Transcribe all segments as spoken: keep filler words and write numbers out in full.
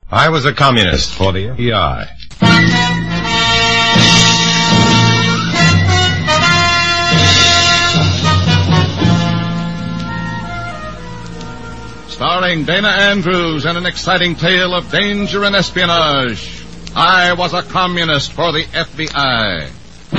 I was a communist for the F B I. Starring Dana Andrews in an exciting tale of danger and espionage. I was a communist for the F B I.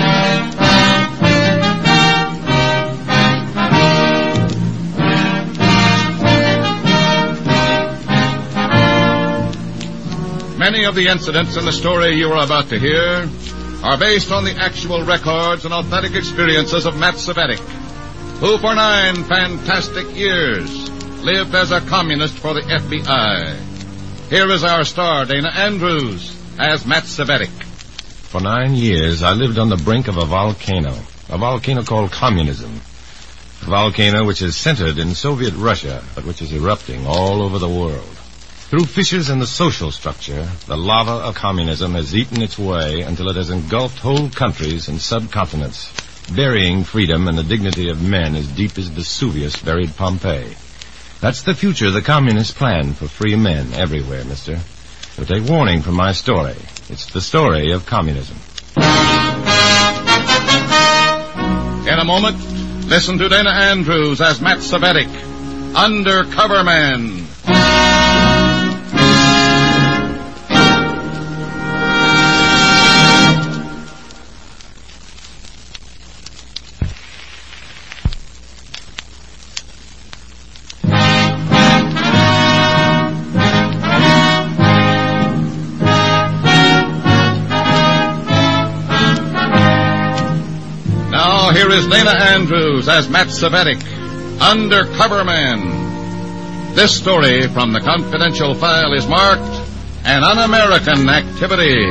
Many of the incidents in the story you are about to hear are based on the actual records and authentic experiences of Matt Cvetic, who for nine fantastic years lived as a communist for the F B I. Here is our star, Dana Andrews, as Matt Cvetic. For nine years, I lived on the brink of a volcano, a volcano called communism. A volcano which is centered in Soviet Russia, but which is erupting all over the world. Through fissures in the social structure, the lava of communism has eaten its way until it has engulfed whole countries and subcontinents, burying freedom and the dignity of men as deep as Vesuvius buried Pompeii. That's the future the communists plan for free men everywhere, mister. So take warning from my story. It's the story of communism. In a moment, listen to Dana Andrews as Matt Cvetic, Undercover Man. Here is Dana Andrews as Matt Cvetic, Undercover Man. This story from the confidential file is marked an un-American activity.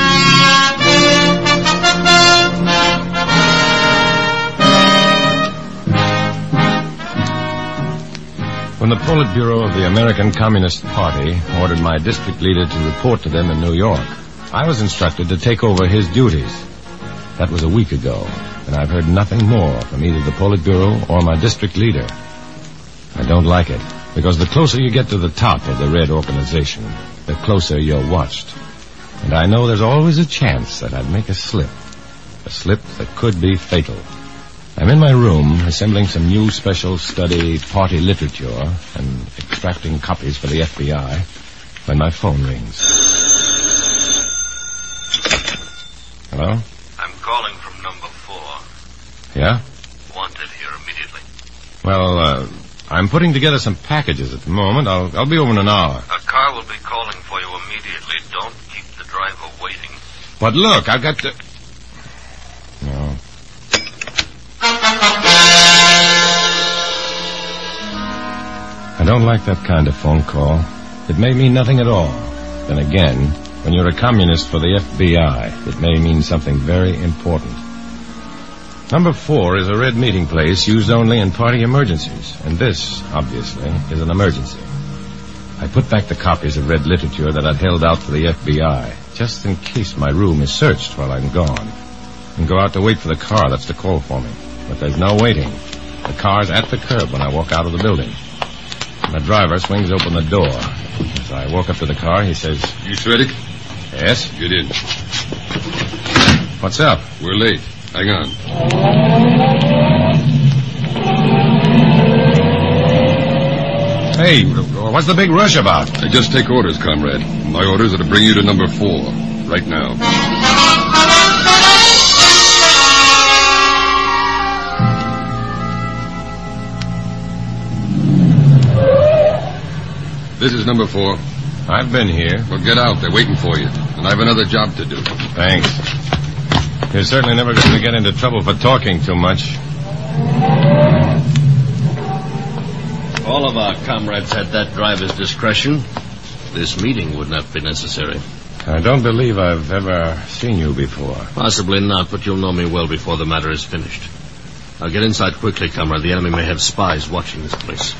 When the Politburo of the American Communist Party ordered my district leader to report to them in New York, I was instructed to take over his duties. That was a week ago, and I've heard nothing more from either the Politburo or my district leader. I don't like it, because the closer you get to the top of the Red Organization, the closer you're watched. And I know there's always a chance that I'd make a slip, a slip that could be fatal. I'm in my room, assembling some new special study party literature and extracting copies for the F B I, when my phone rings. Hello? I'm calling from number four. Yeah? Wanted here immediately. Well, uh, I'm putting together some packages at the moment. I'll, I'll be over in an hour. A car will be calling for you immediately. Don't keep the driver waiting. But look, I've got to... No. I don't like that kind of phone call. It may mean nothing at all. Then again, when you're a communist for the F B I, it may mean something very important. Number four is a red meeting place used only in party emergencies, and this, obviously, is an emergency. I put back the copies of red literature that I'd held out for the F B I, just in case my room is searched while I'm gone, and go out to wait for the car that's to call for me. But there's no waiting. The car's at the curb when I walk out of the building. And the driver swings open the door. As I walk up to the car, he says, "You Cvetic?" "Yes." "Get in." "What's up?" "We're late. Hang on." "Hey, what's the big rush about?" "I just take orders, comrade. My orders are to bring you to number four, right now." "This is number four." "I've been here." "Well, get out. They're waiting for you. And I have another job to do." "Thanks. You're certainly never going to get into trouble for talking too much." All of our comrades had that driver's discretion. This meeting would not be necessary. I don't believe I've ever seen you before. Possibly not, but you'll know me well before the matter is finished. I'll get inside quickly, comrade. The enemy may have spies watching this place.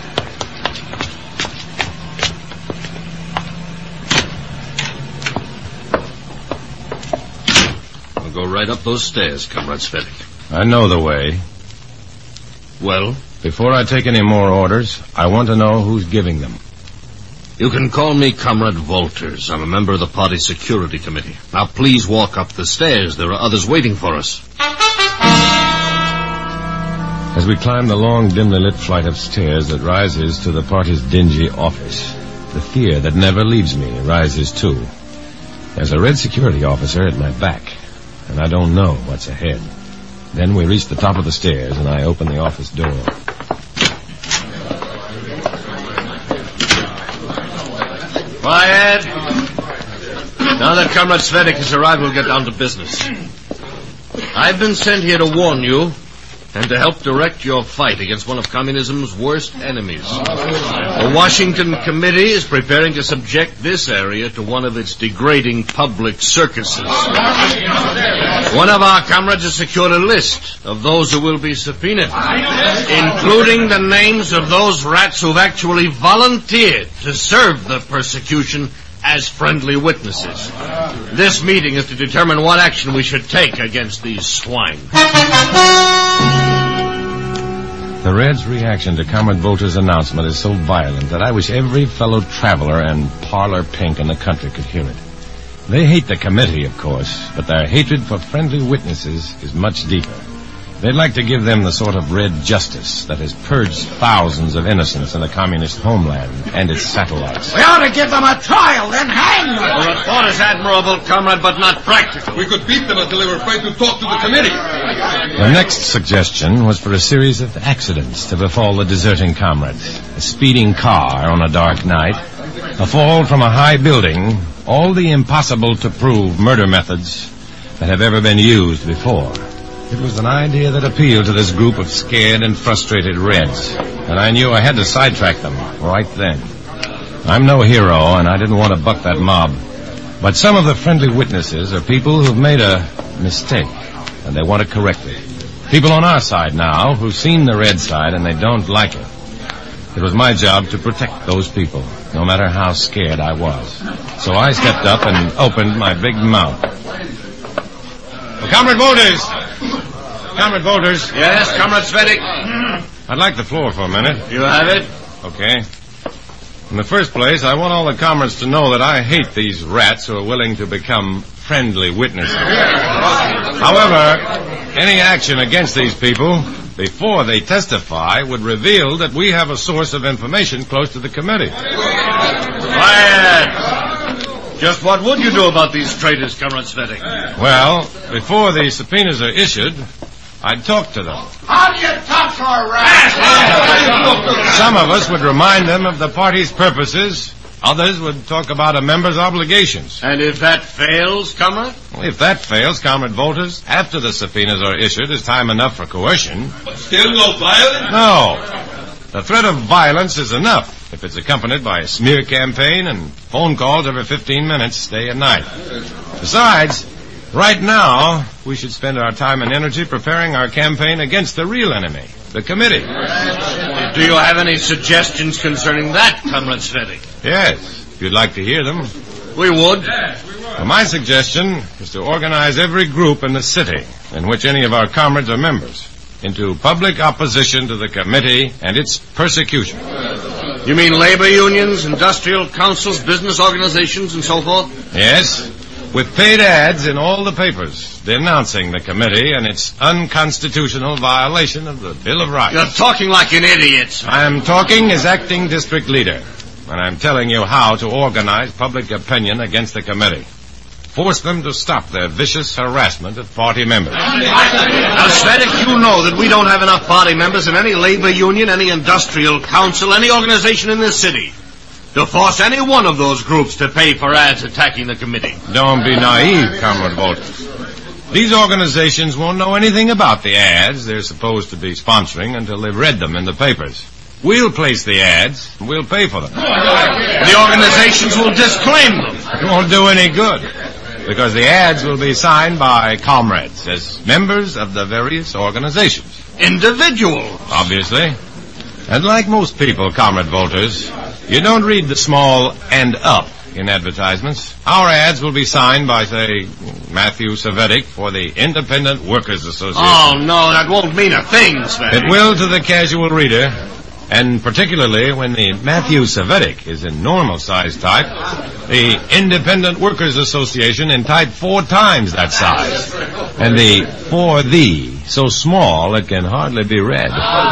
I'll go right up those stairs, Comrade Cvetic. I know the way. Well? Before I take any more orders, I want to know who's giving them. You can call me Comrade Walters. I'm a member of the party security committee. Now, please walk up the stairs. There are others waiting for us. As we climb the long, dimly lit flight of stairs that rises to the party's dingy office, the fear that never leaves me rises too. There's a red security officer at my back, and I don't know what's ahead. Then we reach the top of the stairs, and I open the office door. Quiet. Now that Comrade Svedik has arrived, we'll get down to business. I've been sent here to warn you and to help direct your fight against one of communism's worst enemies. The Washington Committee is preparing to subject this area to one of its degrading public circuses. One of our comrades has secured a list of those who will be subpoenaed, including the names of those rats who've actually volunteered to serve the persecution as friendly witnesses. This meeting is to determine what action we should take against these swine. The Reds' reaction to Comrade Volter's announcement is so violent that I wish every fellow traveler and parlor pink in the country could hear it. They hate the committee, of course, but their hatred for friendly witnesses is much deeper. They'd like to give them the sort of red justice that has purged thousands of innocents in the communist homeland and its satellites. We ought to give them a trial, then hang them. The thought is admirable, comrade, but not practical. We could beat them until they were afraid to talk to the committee. The next suggestion was for a series of accidents to befall the deserting comrades. A speeding car on a dark night, a fall from a high building, all the impossible-to-prove murder methods that have ever been used before. It was an idea that appealed to this group of scared and frustrated Reds, and I knew I had to sidetrack them right then. I'm no hero, and I didn't want to buck that mob. But some of the friendly witnesses are people who've made a mistake, and they want to correct it. People on our side now who've seen the Red side, and they don't like it. It was my job to protect those people, no matter how scared I was. So I stepped up and opened my big mouth. Well, Comrade Volters! Comrade Volters. Yes, Comrade Svedik. I'd like the floor for a minute. You have it. Okay. In the first place, I want all the comrades to know that I hate these rats who are willing to become friendly witnesses. However, any action against these people before they testify would reveal that we have a source of information close to the committee. Quiet! Just what would you do about these traitors, Comrade Svedik? Well, before the subpoenas are issued, I'd talk to them. How do you talk to a rat? Some of us would remind them of the party's purposes. Others would talk about a member's obligations. And if that fails, Comrade? Well, if that fails, Comrade Volters, after the subpoenas are issued, is time enough for coercion. But still no violence? No. The threat of violence is enough if it's accompanied by a smear campaign and phone calls every fifteen minutes, day and night. Besides, right now, we should spend our time and energy preparing our campaign against the real enemy, the committee. Do you have any suggestions concerning that, Comrade Svedik? Yes, if you'd like to hear them. We would. Well, my suggestion is to organize every group in the city in which any of our comrades are members into public opposition to the committee and its persecution. You mean labor unions, industrial councils, business organizations, and so forth? Yes, with paid ads in all the papers denouncing the committee and its unconstitutional violation of the Bill of Rights. You're talking like an idiot. I'm talking as acting district leader, and I'm telling you how to organize public opinion against the committee. Force them to stop their vicious harassment of party members. Now, Svedik, you know that we don't have enough party members in any labor union, any industrial council, any organization in this city to force any one of those groups to pay for ads attacking the committee. Don't be naive, Comrade Volters. These organizations won't know anything about the ads they're supposed to be sponsoring until they've read them in the papers. We'll place the ads, and we'll pay for them. The organizations will disclaim them. It won't do any good, because the ads will be signed by comrades as members of the various organizations. Individuals. Obviously. And like most people, Comrade Volters, you don't read the small "and up" in advertisements. Our ads will be signed by, say, Matthew Savetic for the Independent Workers Association. Oh, no, that won't mean a thing, Svedik. It will to the casual reader. And particularly when the Matthew Savetic is in normal size type, the Independent Workers Association in type four times that size, and the for thee so small it can hardly be read.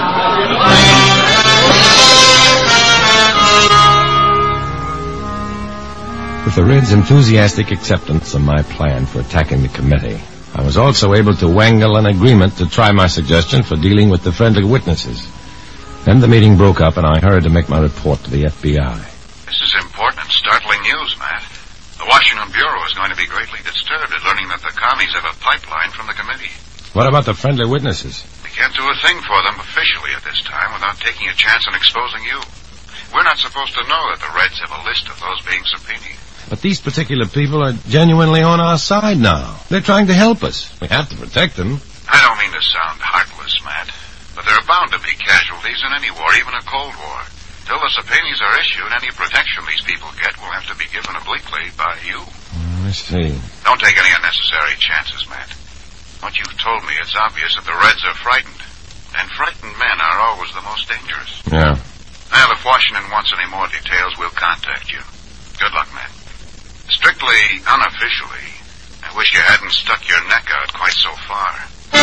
With the Red's enthusiastic acceptance of my plan for attacking the committee, I was also able to wangle an agreement to try my suggestion for dealing with the friendly witnesses. Then the meeting broke up, and I hurried to make my report to the F B I. This is important and startling news, Matt. The Washington Bureau is going to be greatly disturbed at learning that the commies have a pipeline from the committee. What about the friendly witnesses? We can't do a thing for them officially at this time without taking a chance on exposing you. We're not supposed to know that the Reds have a list of those being subpoenaed. But these particular people are genuinely on our side now. They're trying to help us. We have to protect them. I don't mean to sound heartless, Matt, but there are bound to be casualties in any war, even a Cold War. Till the subpoenas are issued, any protection these people get will have to be given obliquely by you. Oh, I see. Don't take any unnecessary chances, Matt. What you've told me, it's obvious that the Reds are frightened. And frightened men are always the most dangerous. Yeah. Now, if Washington wants any more details, we'll contact you. Good luck, Matt. Strictly unofficially, I wish you hadn't stuck your neck out quite so far.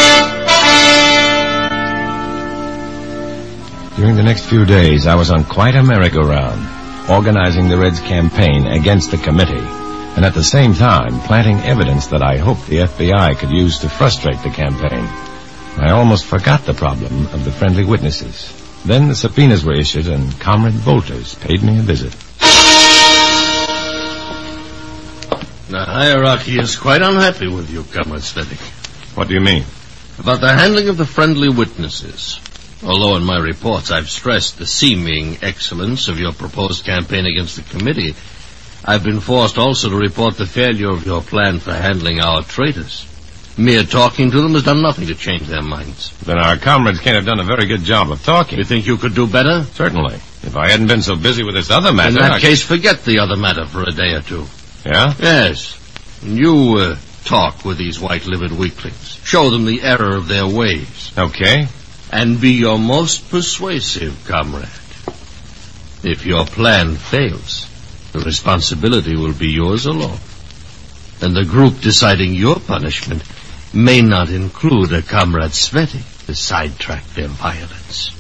During the next few days, I was on quite a merry-go-round, organizing the Reds' campaign against the committee, and at the same time planting evidence that I hoped the F B I could use to frustrate the campaign. I almost forgot the problem of the friendly witnesses. Then the subpoenas were issued, and Comrade Bolters paid me a visit. The hierarchy is quite unhappy with you, Comrade Svetic. What do you mean? About the handling of the friendly witnesses. Although in my reports I've stressed the seeming excellence of your proposed campaign against the committee, I've been forced also to report the failure of your plan for handling our traitors. Mere talking to them has done nothing to change their minds. Then our comrades can't have done a very good job of talking. You think you could do better? Certainly. If I hadn't been so busy with this other matter... In that I... case, forget the other matter for a day or two. Yeah? Yes. You uh, talk with these white-livered weaklings. Show them the error of their ways. Okay. And be your most persuasive, comrade. If your plan fails, the responsibility will be yours alone. And the group deciding your punishment may not include a Comrade Svetic to sidetrack their violence.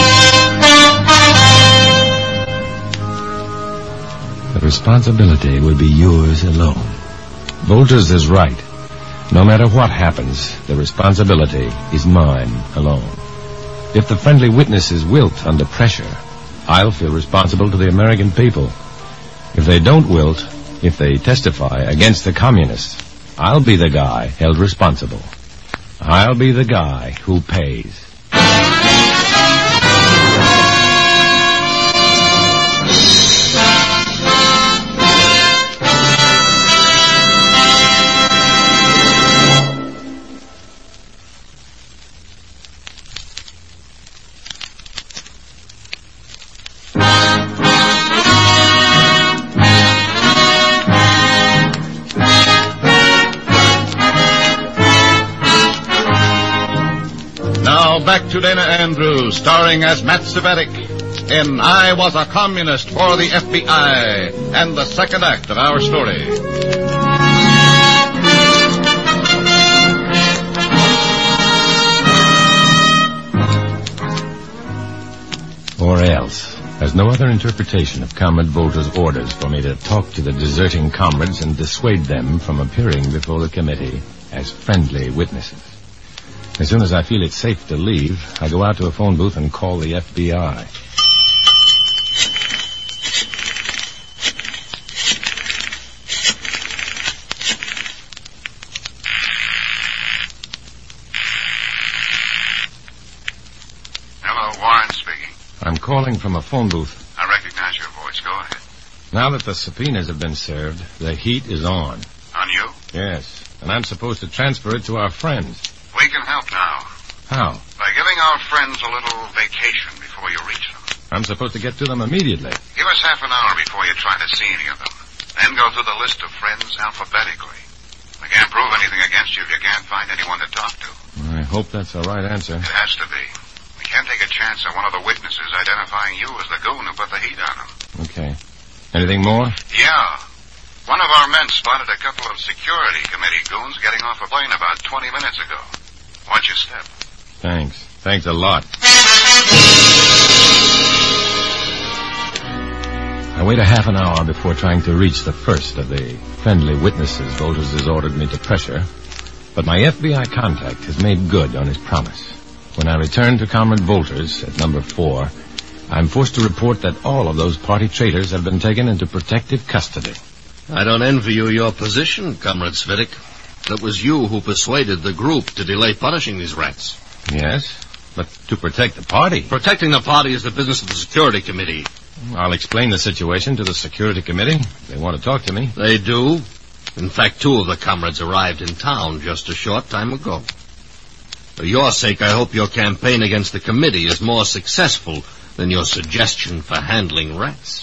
The responsibility will be yours alone. Bolters is right. No matter what happens, the responsibility is mine alone. If the friendly witnesses wilt under pressure, I'll feel responsible to the American people. If they don't wilt, if they testify against the communists, I'll be the guy held responsible. I'll be the guy who pays. Back to Dana Andrews, starring as Matt Savetic in I Was a Communist for the F B I, and the second act of our story. Or else, there's no other interpretation of Comrade Bolter's orders for me to talk to the deserting comrades and dissuade them from appearing before the committee as friendly witnesses. As soon as I feel it's safe to leave, I go out to a phone booth and call the F B I. Hello, Warren speaking. I'm calling from a phone booth. I recognize your voice. Go ahead. Now that the subpoenas have been served, the heat is on. On you? Yes, and I'm supposed to transfer it to our friends. We can help now. How? By giving our friends a little vacation before you reach them. I'm supposed to get to them immediately. Give us half an hour before you try to see any of them. Then go through the list of friends alphabetically. I can't prove anything against you if you can't find anyone to talk to. I hope that's the right answer. It has to be. We can't take a chance on one of the witnesses identifying you as the goon who put the heat on him. Okay. Anything more? Yeah. One of our men spotted a couple of security committee goons getting off a plane about twenty minutes ago. Watch your step. Thanks. Thanks a lot. I wait a half an hour before trying to reach the first of the friendly witnesses Volters has ordered me to pressure. But my F B I contact has made good on his promise. When I return to Comrade Volters at number four, I'm forced to report that all of those party traitors have been taken into protective custody. I don't envy you your position, Comrade Svitek. It was you who persuaded the group to delay punishing these rats. Yes, but to protect the party. Protecting the party is the business of the Security Committee. I'll explain the situation to the Security Committee if they want to talk to me. They do. In fact, two of the comrades arrived in town just a short time ago. For your sake, I hope your campaign against the committee is more successful than your suggestion for handling rats.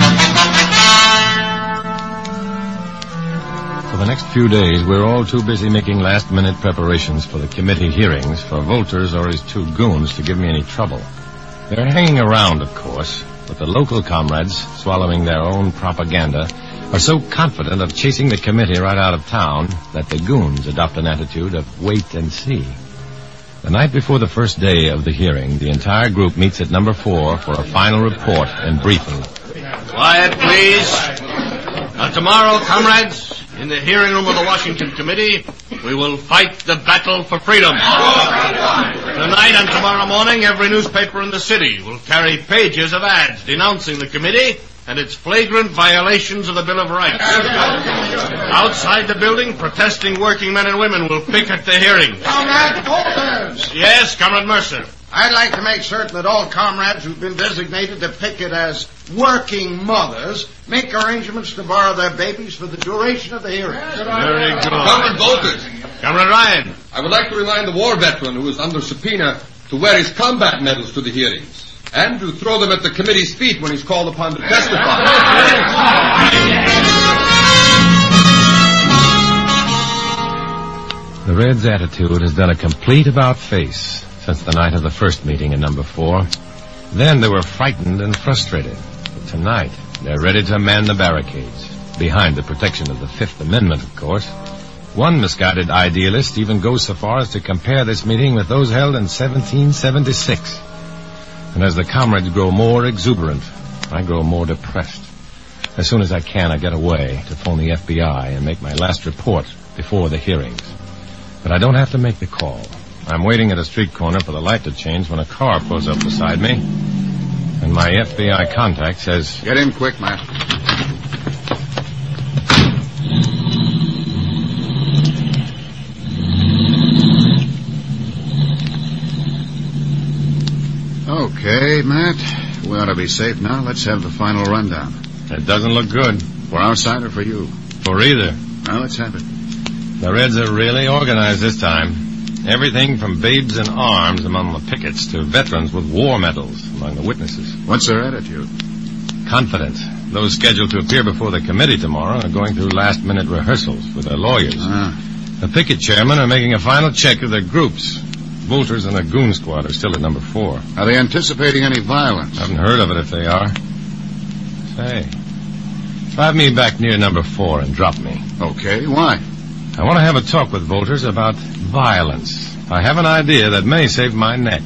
For the next few days, we're all too busy making last-minute preparations for the committee hearings for Volters or his two goons to give me any trouble. They're hanging around, of course, but the local comrades, swallowing their own propaganda, are so confident of chasing the committee right out of town that the goons adopt an attitude of wait and see. The night before the first day of the hearing, the entire group meets at number four for a final report and briefing. Quiet, please. Now, tomorrow, comrades, in the hearing room of the Washington Committee, we will fight the battle for freedom. Tonight and tomorrow morning, every newspaper in the city will carry pages of ads denouncing the committee and its flagrant violations of the Bill of Rights. Outside the building, protesting working men and women will picket the hearings. Comrade Volters! Yes, Comrade Mercer. I'd like to make certain that all comrades who've been designated to picket as working mothers make arrangements to borrow their babies for the duration of the hearings. Very good. Comrade Volters, Comrade Ryan. I would like to remind the war veteran who is under subpoena to wear his combat medals to the hearings and to throw them at the committee's feet when he's called upon to testify. The Reds' attitude has done a complete about-face since the night of the first meeting in number four. Then they were frightened and frustrated. But tonight, they're ready to man the barricades, behind the protection of the Fifth Amendment, of course. One misguided idealist even goes so far as to compare this meeting with those held in seventeen seventy-six. And as the comrades grow more exuberant, I grow more depressed. As soon as I can, I get away to phone the F B I and make my last report before the hearings. But I don't have to make the call. I'm waiting at a street corner for the light to change when a car pulls up beside me, and my F B I contact says, Get in quick, Matt. Okay, Matt. We ought to be safe now. Let's have the final rundown. It doesn't look good. For our side or for you? For either. Now, let's have it. The Reds are really organized this time. Everything from babes in arms among the pickets to veterans with war medals among the witnesses. What's their attitude? Confident. Those scheduled to appear before the committee tomorrow are going through last-minute rehearsals with their lawyers. Ah. The picket chairmen are making a final check of their groups. Volters and the goon squad are still at number four. Are they anticipating any violence? Haven't heard of it if they are. Say, drive me back near number four and drop me. Okay, why? I want to have a talk with Volters about violence. I have an idea that may save my neck.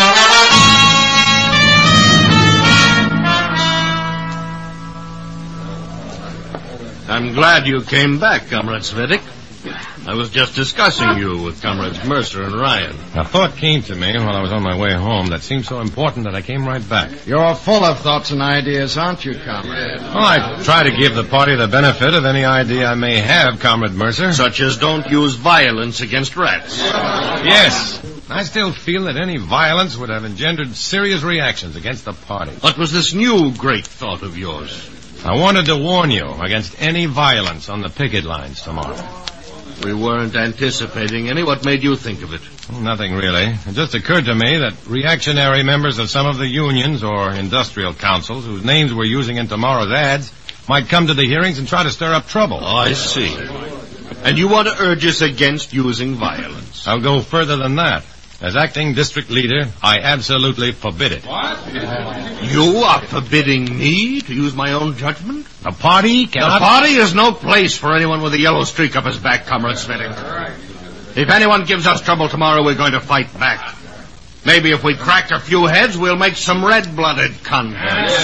I'm glad you came back, Comrade Svitek. I was just discussing you with Comrades Mercer and Ryan. A thought came to me while I was on my way home that seemed so important that I came right back. You're full of thoughts and ideas, aren't you, comrade? Well, I try to give the party the benefit of any idea I may have, Comrade Mercer. Such as don't use violence against rats. Yes. I still feel that any violence would have engendered serious reactions against the party. What was this new great thought of yours? I wanted to warn you against any violence on the picket lines tomorrow. We weren't anticipating any. What made you think of it? Nothing really. It just occurred to me that reactionary members of some of the unions or industrial councils whose names we're using in tomorrow's ads might come to the hearings and try to stir up trouble. Oh, I see. And you want to urge us against using violence? I'll go further than that. As acting district leader, I absolutely forbid it. What? You are forbidding me to use my own judgment? The party cannot... The party is no place for anyone with a yellow streak up his back, Comrade Svettik. If anyone gives us trouble tomorrow, we're going to fight back. Maybe if we crack a few heads, we'll make some red-blooded converts.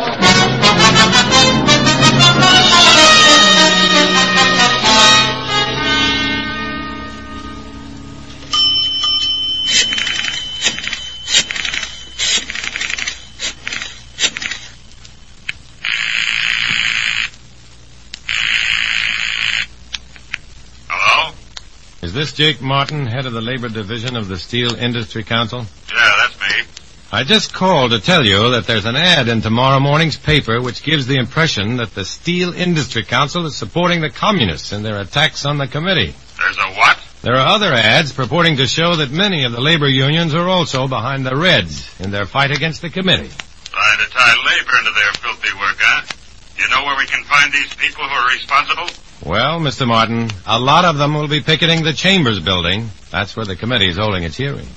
Is this Jake Martin, head of the labor division of the Steel Industry Council? Yeah, that's me. I just called to tell you that there's an ad in tomorrow morning's paper which gives the impression that the Steel Industry Council is supporting the communists in their attacks on the committee. There's a what? There are other ads purporting to show that many of the labor unions are also behind the Reds in their fight against the committee. Trying to tie labor into their filthy work, huh? You know where we can find these people who are responsible? Well, Mister Martin, a lot of them will be picketing the Chambers building. That's where the committee is holding its hearings.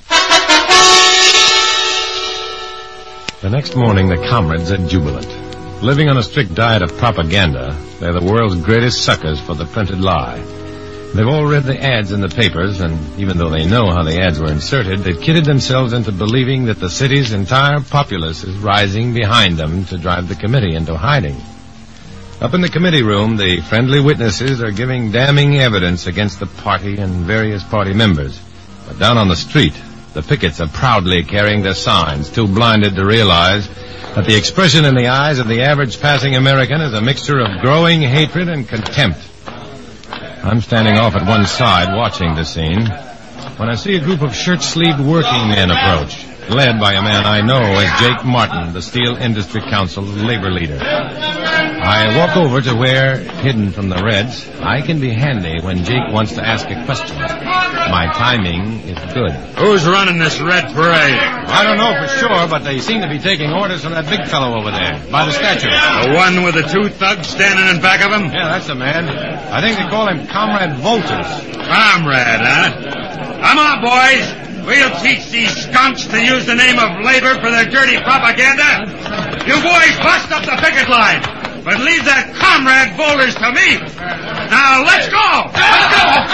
The next morning, the comrades are jubilant. Living on a strict diet of propaganda, they're the world's greatest suckers for the printed lie. They've all read the ads in the papers, and even though they know how the ads were inserted, they've kidded themselves into believing that the city's entire populace is rising behind them to drive the committee into hiding. Up in the committee room, the friendly witnesses are giving damning evidence against the party and various party members. But down on the street, the pickets are proudly carrying their signs, too blinded to realize that the expression in the eyes of the average passing American is a mixture of growing hatred and contempt. I'm standing off at one side watching the scene when I see a group of shirt-sleeved working men approach, led by a man I know as Jake Martin, the Steel Industry Council's labor leader. I walk over to where, hidden from the Reds, I can be handy when Jake wants to ask a question. My timing is good. Who's running this red parade? I don't know for sure, but they seem to be taking orders from that big fellow over there, by the statue. The one with the two thugs standing in back of him? Yeah, that's the man. I think they call him Comrade Volters. Comrade, huh? Come on, boys. We'll teach these skunks to use the name of labor for their dirty propaganda. You boys bust up the picket line, but leave that Comrade Volters to me. Now, let's go! Let's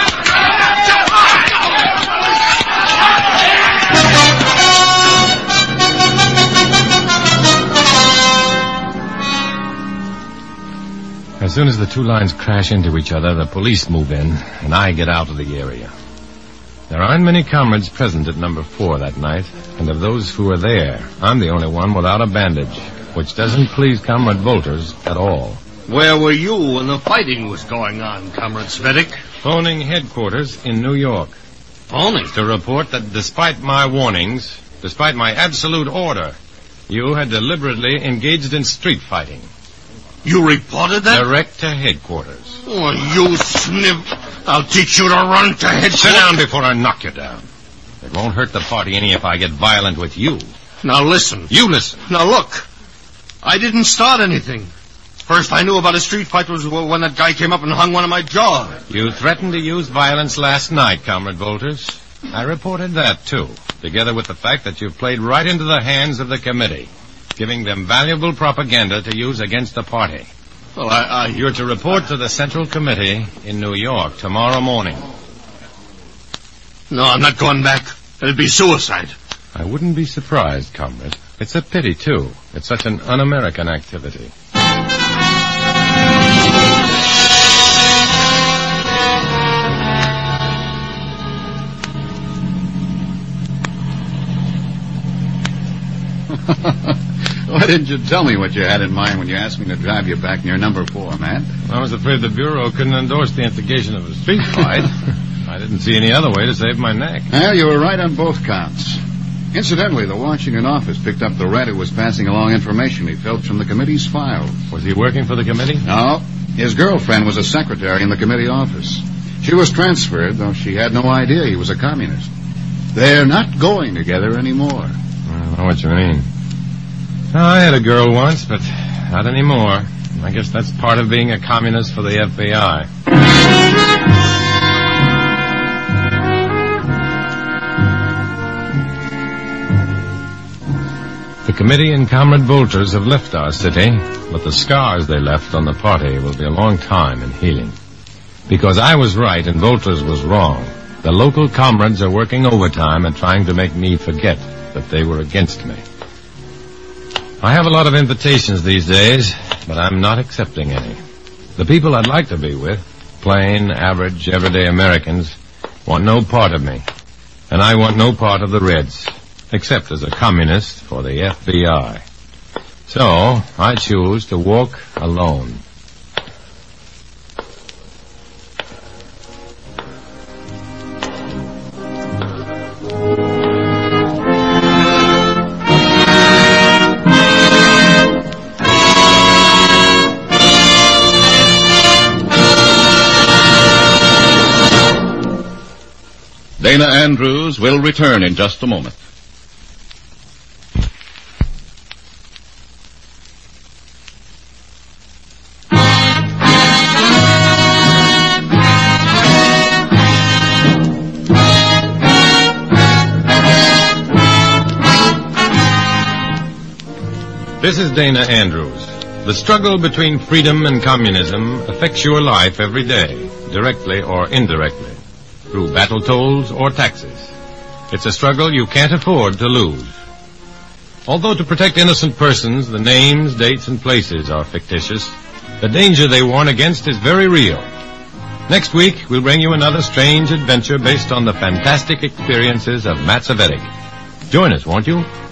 go! As soon as the two lines crash into each other, the police move in, and I get out of the area. There aren't many comrades present at number four that night, and of those who are there, I'm the only one without a bandage, which doesn't please Comrade Volters at all. Where were you when the fighting was going on, Comrade Svettik? Phoning headquarters in New York. Phoning? To report that despite my warnings, despite my absolute order, you had deliberately engaged in street fighting. You reported that? Direct to headquarters. Oh, you sniv... I'll teach you to run to headquarters. Sit down before I knock you down. It won't hurt the party any if I get violent with you. Now listen. You listen. Now look. I didn't start anything. First I knew about a street fight was when that guy came up and hung one of my jaw. You threatened to use violence last night, Comrade Volters. I reported that, too, together with the fact that you played right into the hands of the committee, giving them valuable propaganda to use against the party. Well, I, I... You're to report to the Central Committee in New York tomorrow morning. No, I'm not going back. It'll be suicide. I wouldn't be surprised, comrade. It's a pity, too. It's such an un-American activity. Why didn't you tell me what you had in mind when you asked me to drive you back near number four, man? I was afraid the Bureau couldn't endorse the instigation of a street fight. I didn't see any other way to save my neck. Well, you were right on both counts. Incidentally, the Washington office picked up the rat who was passing along information he filched from the committee's files. Was he working for the committee? No. His girlfriend was a secretary in the committee office. She was transferred, though she had no idea he was a communist. They're not going together anymore. I know what you mean. I had a girl once, but not anymore. I guess that's part of being a communist for the F B I. The committee and Comrade Volters have left our city, but the scars they left on the party will be a long time in healing. Because I was right and Volters was wrong, the local comrades are working overtime and trying to make me forget that they were against me. I have a lot of invitations these days, but I'm not accepting any. The people I'd like to be with, plain, average, everyday Americans, want no part of me. And I want no part of the Reds, except as a communist for the F B I. So, I choose to walk alone. Dana Andrews will return in just a moment. This is Dana Andrews. The struggle between freedom and communism affects your life every day, directly or indirectly, through battle tolls or taxes. It's a struggle you can't afford to lose. Although to protect innocent persons, the names, dates, and places are fictitious, the danger they warn against is very real. Next week, we'll bring you another strange adventure based on the fantastic experiences of Matt Cvetic. Join us, won't you?